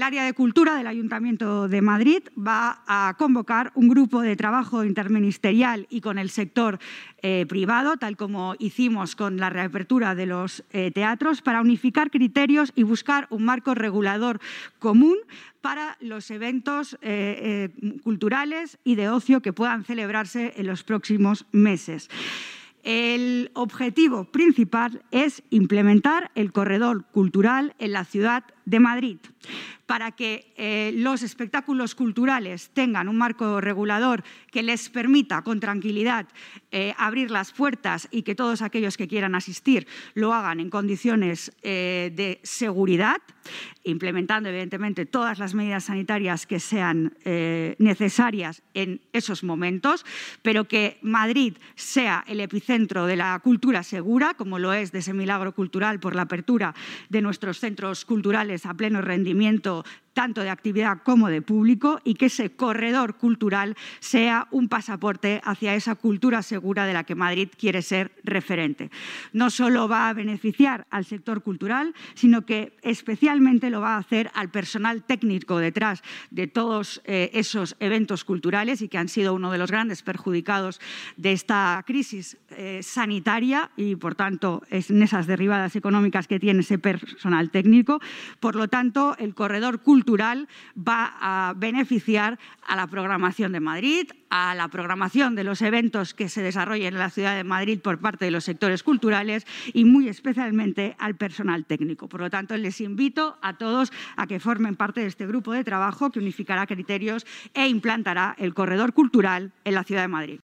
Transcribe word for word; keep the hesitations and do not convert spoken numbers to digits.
área de cultura del Ayuntamiento de Madrid va a convocar un grupo de trabajo interministerial y con el sector eh, privado, tal como hicimos con la reapertura de los eh, teatros, para unificar criterios y buscar un marco regulador común para los eventos eh, eh, culturales y de ocio que puedan celebrarse en los próximos meses. El objetivo principal es implementar el corredor cultural en la ciudad de Madrid, para que eh, los espectáculos culturales tengan un marco regulador que les permita con tranquilidad eh, abrir las puertas y que todos aquellos que quieran asistir lo hagan en condiciones eh, de seguridad, implementando evidentemente todas las medidas sanitarias que sean eh, necesarias en esos momentos, pero que Madrid sea el epicentro de la cultura segura, como lo es de ese milagro cultural por la apertura de nuestros centros culturales a pleno rendimiento, tanto de actividad como de público, y que ese corredor cultural sea un pasaporte hacia esa cultura segura de la que Madrid quiere ser referente. No solo va a beneficiar al sector cultural, sino que especialmente lo va a hacer al personal técnico detrás de todos eh, esos eventos culturales y que han sido uno de los grandes perjudicados de esta crisis eh, sanitaria y, por tanto, en esas derivadas económicas que tiene ese personal técnico. Por lo tanto, el corredor cultural cultural va a beneficiar a la programación de Madrid, a la programación de los eventos que se desarrollen en la ciudad de Madrid por parte de los sectores culturales y muy especialmente al personal técnico. Por lo tanto, les invito a todos a que formen parte de este grupo de trabajo que unificará criterios e implantará el corredor cultural en la ciudad de Madrid.